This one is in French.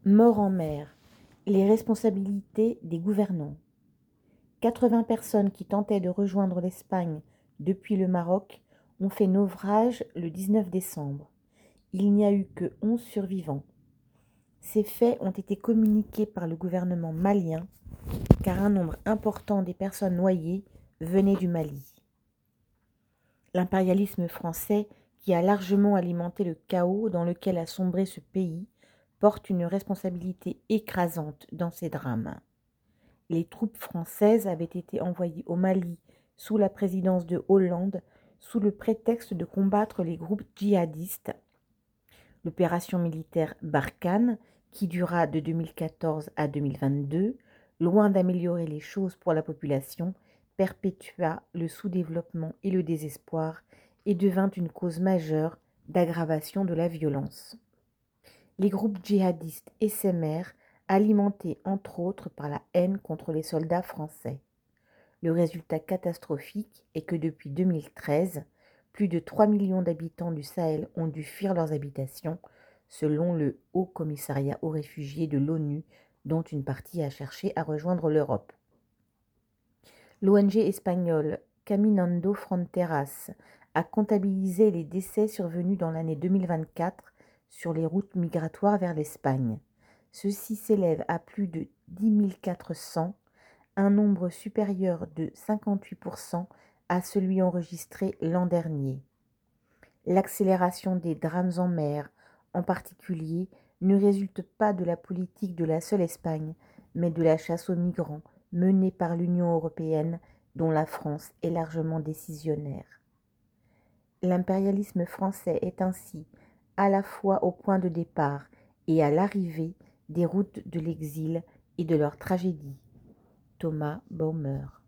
Mort en mer, les responsabilités des gouvernants. 80 personnes qui tentaient de rejoindre l'Espagne depuis le Maroc ont fait naufrage le 19 décembre. Il n'y a eu que 11 survivants. Ces faits ont été communiqués par le gouvernement malien car un nombre important des personnes noyées venaient du Mali. L'impérialisme français, qui a largement alimenté le chaos dans lequel a sombré ce pays, porte une responsabilité écrasante dans ces drames. Les troupes françaises avaient été envoyées au Mali sous la présidence de Hollande sous le prétexte de combattre les groupes djihadistes. L'opération militaire Barkhane, qui dura de 2014 à 2022, loin d'améliorer les choses pour la population, perpétua le sous-développement et le désespoir et devint une cause majeure d'aggravation de la violence. Les groupes djihadistes éphémères, alimentés entre autres par la haine contre les soldats français. Le résultat catastrophique est que depuis 2013, plus de 3 millions d'habitants du Sahel ont dû fuir leurs habitations, selon le Haut Commissariat aux réfugiés de l'ONU, dont une partie a cherché à rejoindre l'Europe. L'ONG espagnole Caminando Fronteras a comptabilisé les décès survenus dans l'année 2024 sur les routes migratoires vers l'Espagne. Ceux-ci s'élèvent à plus de 10 400, un nombre supérieur de 58% à celui enregistré l'an dernier. L'accélération des drames en mer, en particulier, ne résulte pas de la politique de la seule Espagne, mais de la chasse aux migrants menée par l'Union européenne, dont la France est largement décisionnaire. L'impérialisme français est ainsi à la fois au point de départ et à l'arrivée des routes de l'exil et de leur tragédie. Thomas Baumer.